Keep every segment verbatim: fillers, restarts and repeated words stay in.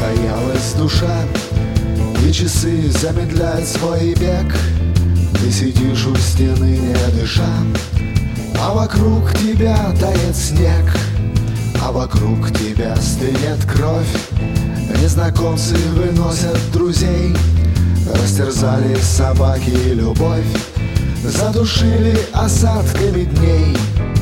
застоялась душа, и часы замедляют свой бег. Ты сидишь у стены, не дыша, а вокруг тебя тает снег, а вокруг тебя стынет кровь. Незнакомцы выносят друзей, растерзали собаки любовь, задушили осадками дней.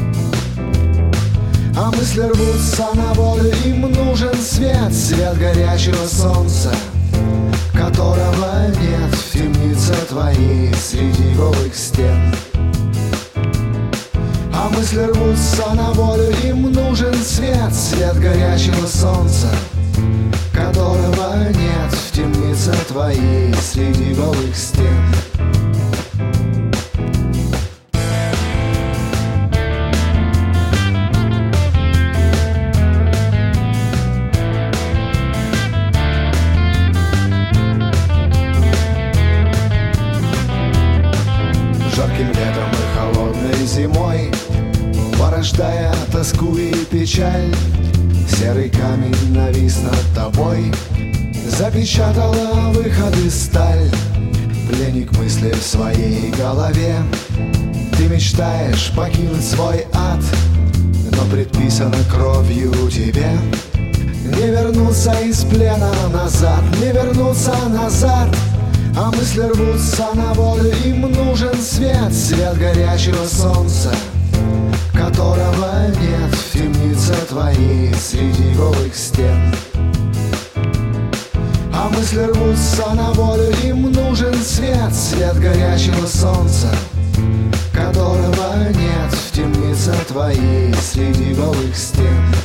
А мысли рвутся на волю, им нужен свет, свет горячего солнца, которого нет в темнице твоей среди голых стен. А мысли рвутся на волю, им нужен свет, свет горячего солнца, которого нет в темнице твоей среди голых стен. Жарким летом и холодной зимой, порождая тоску и печаль, серый камень навис над тобой, запечатала выходы сталь. Пленник мысли в своей голове, ты мечтаешь покинуть свой ад, но предписано кровью тебе не вернуться из плена назад, не вернуться назад. А мысли рвутся на волю, им нужен свет, свет горячего солнца, которого нет в темнице твоей среди голых стен. А мысли рвутся на волю, им нужен свет, свет горячего солнца, которого нет в темнице твоей среди голых стен.